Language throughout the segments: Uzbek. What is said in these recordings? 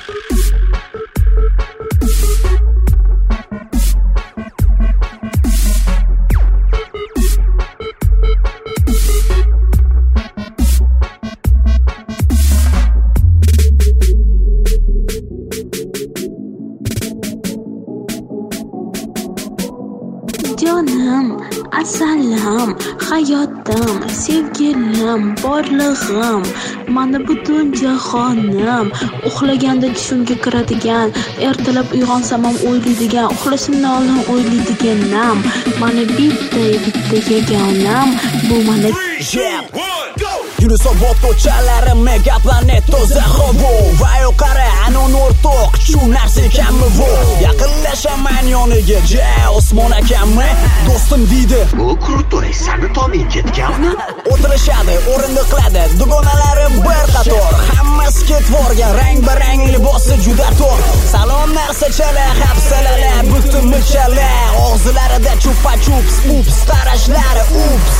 Jonim, asalim, hayotim, sevgilim, borlig'im, mani butun jahonim, uxlaganda tushimga kiradigan, ertalab uyg'onsam ham o'ylaydigan, uxlashimdan oldin o'ylaydiganam, mani bitta yagonam, bu mani Yunusobod ko'chalari megaplanet toza havo va yuqori anon o'rtoq shu narsa ekanmi bu yaqinlashaman yoniga ja Osmon akammi do'stim deydi bu krutoy sani toming ketganmi o'tirishadi o'rindiqlarda dugonalari bir qator hammasi ketvorgan rang-barang libosi juda to'r salom narsachalar hafsalalar butun milchalar og'zlarida chupa-chups ups qarashlari ups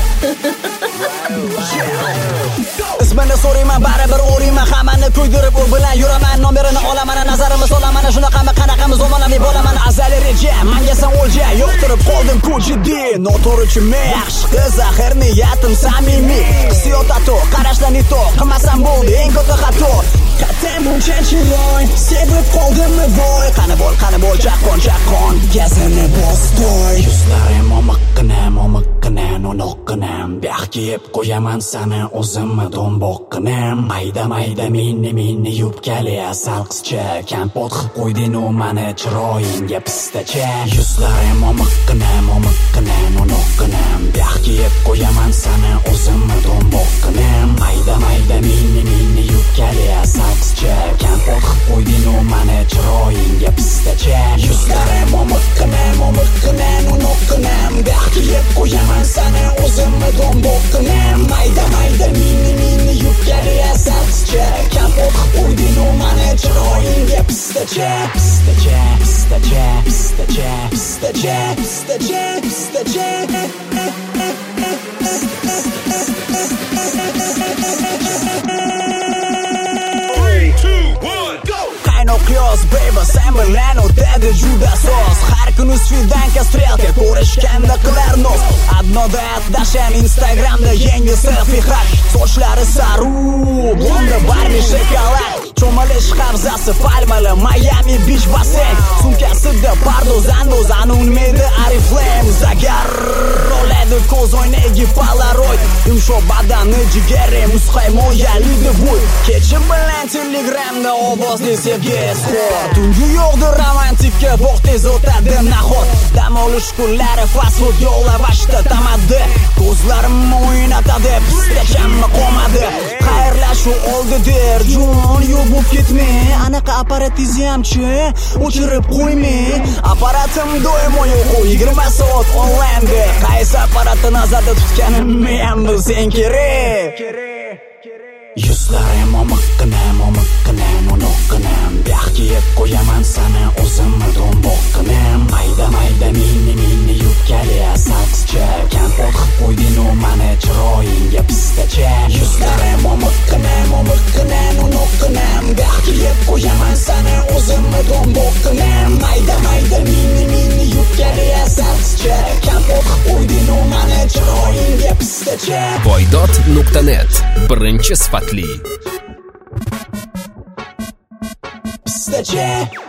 ismini so'rayman baribir o'rayman hammani kuydirib u bilan yuraman nomerini olaman nazarimni solaman shunaqami qanaqami zamonaviy bo'laman azali reja mangasan o'lja yo'qtirib qoldim ku jiddiy noto'g'ri yaxshi qiz axir niyatim samimiy hissiyot ato qarashdan ito qilmasam bo'ldi eng katta xato qatam uncha chiroy sevib qoldimmi voy qani bo'l chaqqon gazini bostoy yuzlarim momiqqina no'noqqina baxtga yeb qo'yaman sani o'zimmi do'mboqqinam mayda meni yubkali asal qizcha kampot qilib qo'yding u mani chiroyingga pistacha yuzlarim momiqqina no'noqqina baxtga yeb qo'yaman sani o'zimmi do'mboqqinam mayda meni yubkali asal qizcha kampot qilib qo'yding u mani chiroyingga pistacha yuzlarim momiqqina no'noqqina baxtga yeb qo'yaman sani o'zimmi do'mboqqinam mayda meni yubkali asal qizcha kampot qilib qo'yding u mani chiroyingga pistacha Qiyos baby sen bilan o'tadi juda soz har kuni svidanka strelka ko'rishganda qilar nos adnoda dashan Instagramda yangi selfie hak sochlari saru blonda barmi shokolad cho'milish havzasi palmali Miami Beach basseyn sumkasida pardoz unmedi Oriflame zagar oladi ko'z o'ynagi polaroid yumshoq badani jigari muzqaymoqli debo'y kechib bilan Telegramda ovozli sevgi tungi yo'qdi romantika bog' tez o'tadi nahot dam olish kunlari fast food yo'lavashda tamaddi ko'zlarim o'ynatadi pistachamni qolmadi xayrlashuv oldi der jon yo'q ketma anaqa apparatizmchi o'chirib qo'yma apparatim doimo yo'q 20 soat onlaynda qaysi apparatni nazarda tutganimni ham bilsang kerak yuzlarim momiqqina no'noqqina baxtga yeb qo'yaman sani o'zimmi do'mboqqinam mayda meni yubkali asal qizcha kampot qilib qo'yding u mani chiroyingga pistacha yuzlarim momiqqina no'noqqina baxtga yeb qo'yaman sani o'zimmi do'mboqqinam mayda meni yubkali asal qizcha kampot qilib qo'yding u mani chiroyingga pistacha Boydot.net birinchi sifatli pistacha